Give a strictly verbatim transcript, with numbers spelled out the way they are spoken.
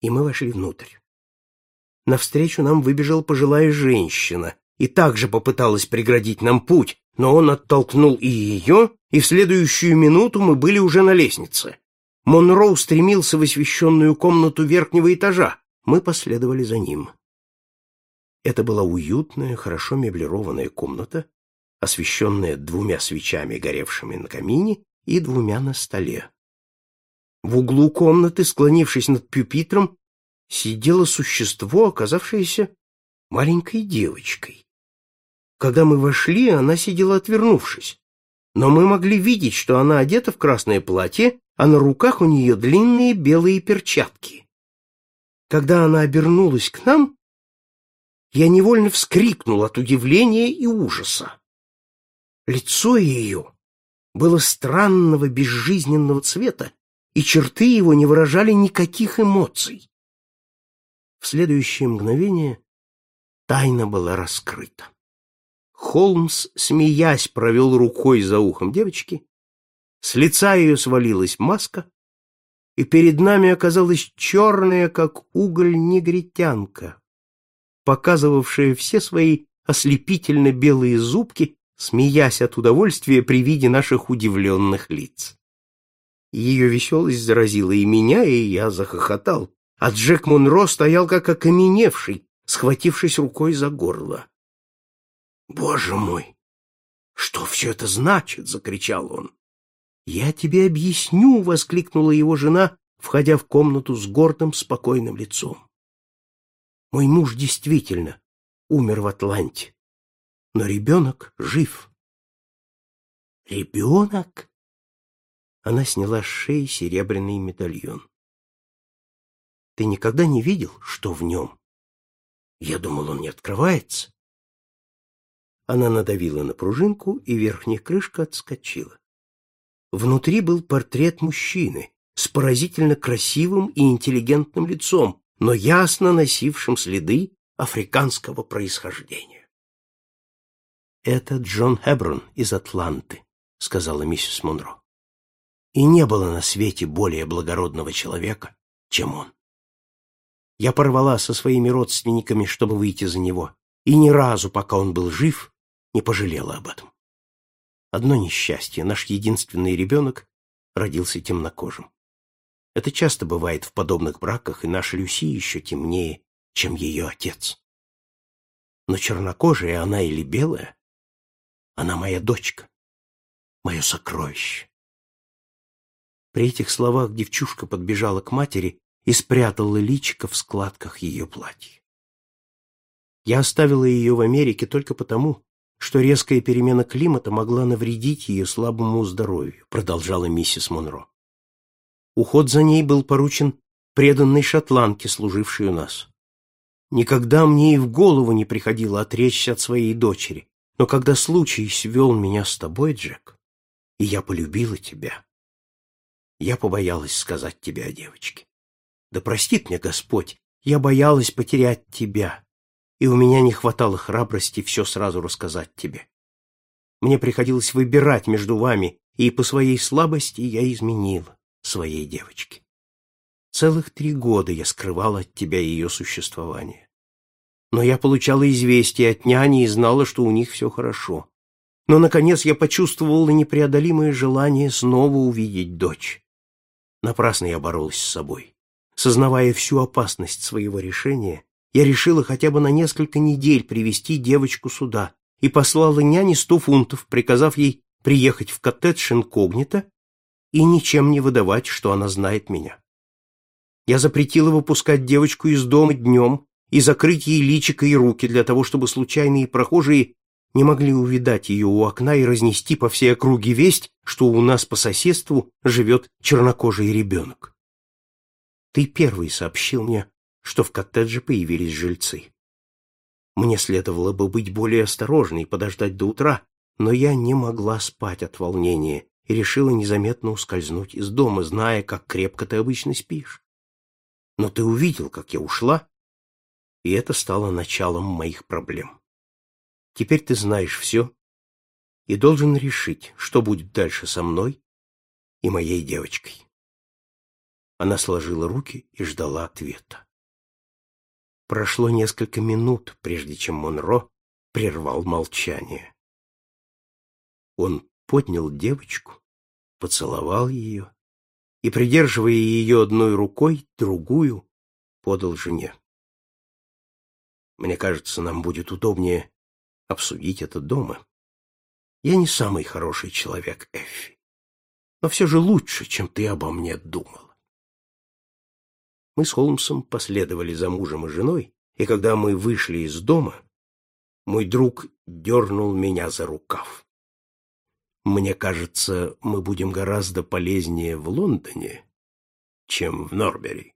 и мы вошли внутрь. Навстречу нам выбежала пожилая женщина и также попыталась преградить нам путь, но он оттолкнул и ее, и в следующую минуту мы были уже на лестнице. Монро устремился в освещенную комнату верхнего этажа. Мы последовали за ним. Это была уютная, хорошо меблированная комната, освещенная двумя свечами, горевшими на камине, и двумя на столе. В углу комнаты, склонившись над пюпитром, сидело существо, оказавшееся маленькой девочкой. Когда мы вошли, она сидела отвернувшись, но мы могли видеть, что она одета в красное платье, а на руках у нее длинные белые перчатки. Когда она обернулась к нам, я невольно вскрикнул от удивления и ужаса. Лицо ее было странного безжизненного цвета, и черты его не выражали никаких эмоций. В следующее мгновение тайна была раскрыта. Холмс, смеясь, провел рукой за ухом девочки, с лица ее свалилась маска, и перед нами оказалась черная, как уголь, негритянка, показывавшая все свои ослепительно белые зубки, смеясь от удовольствия при виде наших удивленных лиц. Ее веселость заразила и меня, и я захохотал, а Джек Монро стоял как окаменевший, схватившись рукой за горло. «Боже мой! Что все это значит?» — закричал он. «Я тебе объясню!» — воскликнула его жена, входя в комнату с гордым, спокойным лицом. «Мой муж действительно умер в Атланте, но ребенок жив». «Ребенок?» Она сняла с шеи серебряный медальон. «Ты никогда не видел, что в нем? Я думал, он не открывается». Она надавила на пружинку, и верхняя крышка отскочила. Внутри был портрет мужчины с поразительно красивым и интеллигентным лицом, но ясно носившим следы африканского происхождения. «Это Джон Хеброн из Атланты», — сказала миссис Монро. «И не было на свете более благородного человека, чем он. Я порвала со своими родственниками, чтобы выйти за него, и ни разу, пока он был жив, не пожалела об этом. Одно несчастье: наш единственный ребенок родился темнокожим. Это часто бывает в подобных браках, и наша Люси еще темнее, чем ее отец. Но чернокожая она или белая, она моя дочка, мое сокровище». При этих словах девчушка подбежала к матери и спрятала личико в складках ее платья. «Я оставила ее в Америке только потому, что резкая перемена климата могла навредить ее слабому здоровью», — продолжала миссис Монро. «Уход за ней был поручен преданной шотландке, служившей у нас. Никогда мне и в голову не приходило отречься от своей дочери, но когда случай свел меня с тобой, Джек, и я полюбила тебя, я побоялась сказать тебе о девочке. Да простит мне Господь, я боялась потерять тебя, и у меня не хватало храбрости все сразу рассказать тебе. Мне приходилось выбирать между вами, и по своей слабости я изменила своей девочке. Целых три года я скрывала от тебя ее существование. Но я получала известия от няни и знала, что у них все хорошо. Но, наконец, я почувствовала непреодолимое желание снова увидеть дочь. Напрасно я боролась с собой. Сознавая всю опасность своего решения, я решила хотя бы на несколько недель привезти девочку сюда и послала няне сто фунтов, приказав ей приехать в коттедж инкогнито и ничем не выдавать, что она знает меня. Я запретила выпускать девочку из дома днем и закрыть ей личико и руки для того, чтобы случайные прохожие не могли увидать ее у окна и разнести по всей округе весть, что у нас по соседству живет чернокожий ребенок. Ты первый сообщил мне, что в коттедже появились жильцы. Мне следовало бы быть более осторожной и подождать до утра, но я не могла спать от волнения и решила незаметно ускользнуть из дома, зная, как крепко ты обычно спишь. Но ты увидел, как я ушла, и это стало началом моих проблем. Теперь ты знаешь все и должен решить, что будет дальше со мной и моей девочкой». Она сложила руки и ждала ответа. Прошло несколько минут, прежде чем Монро прервал молчание. Он поднял девочку, поцеловал ее и, придерживая ее одной рукой, другую подал жене. «Мне кажется, нам будет удобнее обсудить это дома. Я не самый хороший человек, Эффи, но все же лучше, чем ты обо мне думала». Мы с Холмсом последовали за мужем и женой, и когда мы вышли из дома, мой друг дернул меня за рукав. «Мне кажется, мы будем гораздо полезнее в Лондоне, чем в Норбери».